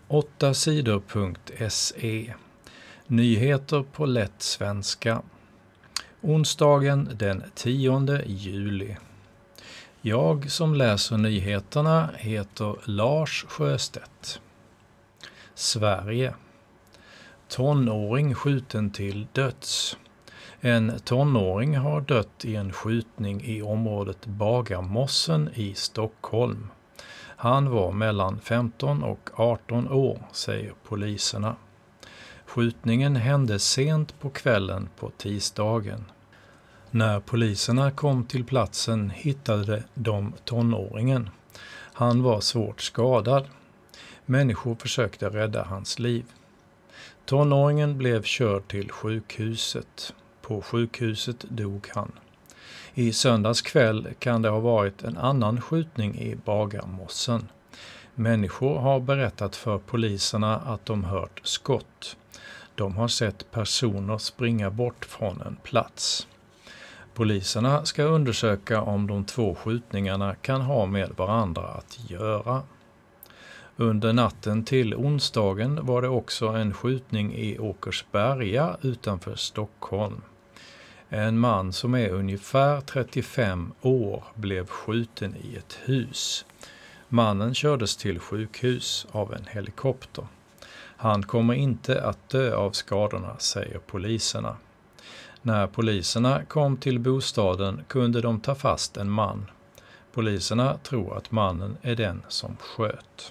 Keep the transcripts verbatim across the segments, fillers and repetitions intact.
åtta sidor punkt se. Nyheter på lätt svenska. Onsdagen den tionde juli. Jag som läser nyheterna heter Lars Sjöstedt. Sverige. Tonåring skjuten till döds. En tonåring har dött i en skjutning i området Bagarmossen i Stockholm. Han var mellan femton och arton år, säger poliserna. Skjutningen hände sent på kvällen på tisdagen. När poliserna kom till platsen hittade de tonåringen. Han var svårt skadad. Människor försökte rädda hans liv. Tonåringen blev körd till sjukhuset. På sjukhuset dog han. I söndags kväll kan det ha varit en annan skjutning i Bagarmossen. Människor har berättat för poliserna att de hört skott. De har sett personer springa bort från en plats. Poliserna ska undersöka om de två skjutningarna kan ha med varandra att göra. Under natten till onsdagen var det också en skjutning i Åkersberga utanför Stockholm. En man som är ungefär trettiofem år blev skjuten i ett hus. Mannen kördes till sjukhus av en helikopter. Han kommer inte att dö av skadorna, säger poliserna. När poliserna kom till bostaden kunde de ta fast en man. Poliserna tror att mannen är den som sköt.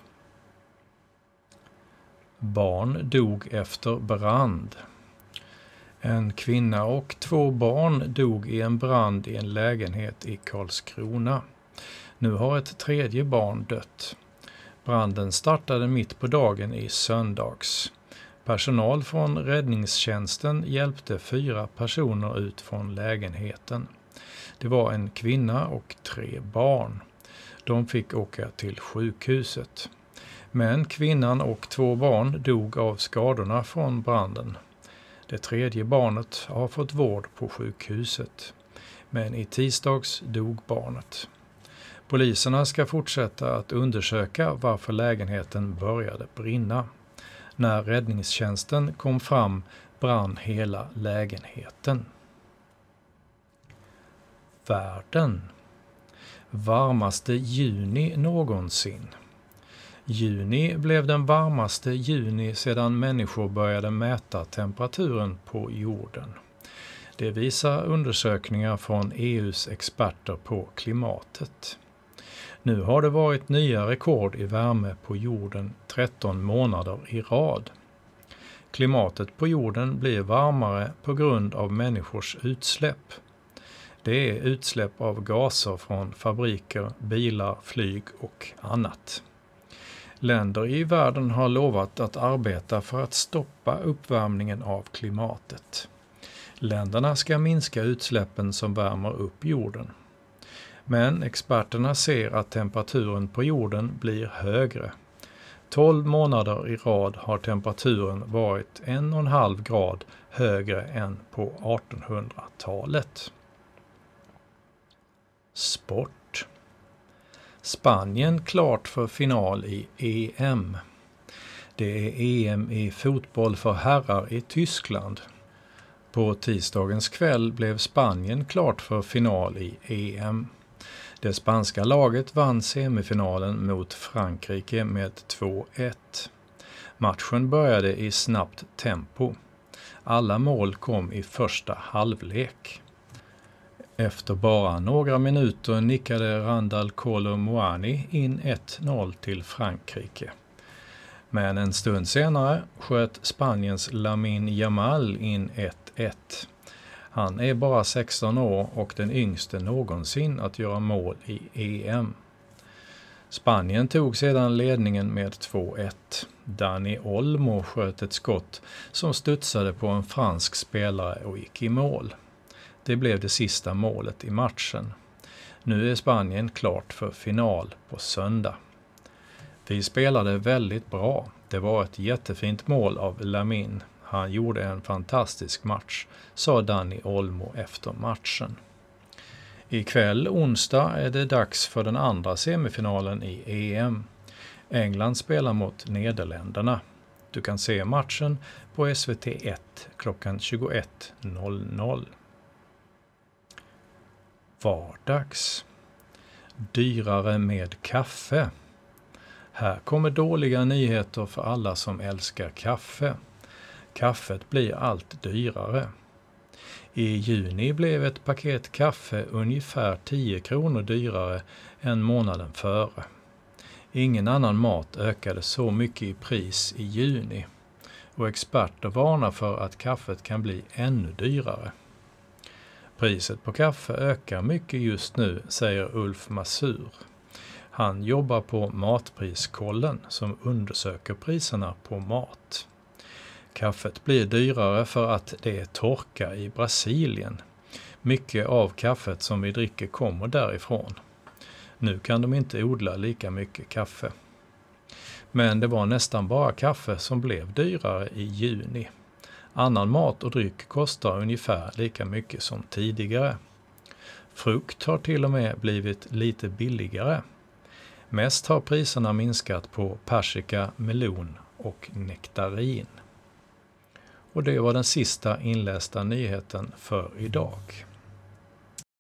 Barn dog efter brand. En kvinna och två barn dog i en brand i en lägenhet i Karlskrona. Nu har ett tredje barn dött. Branden startade mitt på dagen i söndags. Personal från räddningstjänsten hjälpte fyra personer ut från lägenheten. Det var en kvinna och tre barn. De fick åka till sjukhuset. Men kvinnan och två barn dog av skadorna från branden. Det tredje barnet har fått vård på sjukhuset. Men i tisdags dog barnet. Poliserna ska fortsätta att undersöka varför lägenheten började brinna. När räddningstjänsten kom fram brann hela lägenheten. Världen. Varmaste juni någonsin. Juni blev den varmaste juni sedan människor började mäta temperaturen på jorden. Det visar undersökningar från E U:s experter på klimatet. Nu har det varit nya rekord i värme på jorden tretton månader i rad. Klimatet på jorden blir varmare på grund av människors utsläpp. Det är utsläpp av gaser från fabriker, bilar, flyg och annat. Länder i världen har lovat att arbeta för att stoppa uppvärmningen av klimatet. Länderna ska minska utsläppen som värmer upp jorden. Men experterna ser att temperaturen på jorden blir högre. tolv månader i rad har temperaturen varit en och en halv grad högre än på artonhundratalet. Sport. Spanien klart för final i E M. Det är E M i fotboll för herrar i Tyskland. På tisdagens kväll blev Spanien klart för final i E M. Det spanska laget vann semifinalen mot Frankrike med två ett. Matchen började i snabbt tempo. Alla mål kom i första halvlek. Efter bara några minuter nickade Randal Kolo Muani in ett noll till Frankrike. Men en stund senare sköt Spaniens Lamine Yamal in ett ett. Han är bara sexton år och den yngste någonsin att göra mål i E M. Spanien tog sedan ledningen med två ett. Dani Olmo sköt ett skott som studsade på en fransk spelare och gick i mål. Det blev det sista målet i matchen. Nu är Spanien klart för final på söndag. Vi spelade väldigt bra. Det var ett jättefint mål av Lamine. Han gjorde en fantastisk match, sa Dani Olmo efter matchen. Ikväll onsdag är det dags för den andra semifinalen i E M. England spelar mot Nederländerna. Du kan se matchen på S V T ett klockan tjugoett noll noll. Vardags. Dyrare med kaffe. Här kommer dåliga nyheter för alla som älskar kaffe. Kaffet blir allt dyrare. I juni blev ett paket kaffe ungefär tio kronor dyrare än månaden före. Ingen annan mat ökade så mycket i pris i juni och experter varnar för att kaffet kan bli ännu dyrare. Priset på kaffe ökar mycket just nu, säger Ulf Masur. Han jobbar på Matpriskollen som undersöker priserna på mat. Kaffet blir dyrare för att det är torka i Brasilien. Mycket av kaffet som vi dricker kommer därifrån. Nu kan de inte odla lika mycket kaffe. Men det var nästan bara kaffe som blev dyrare i juni. Annan mat och dryck kostar ungefär lika mycket som tidigare. Frukt har till och med blivit lite billigare. Mest har priserna minskat på persika, melon och nektarin. Och det var den sista inlästa nyheten för idag.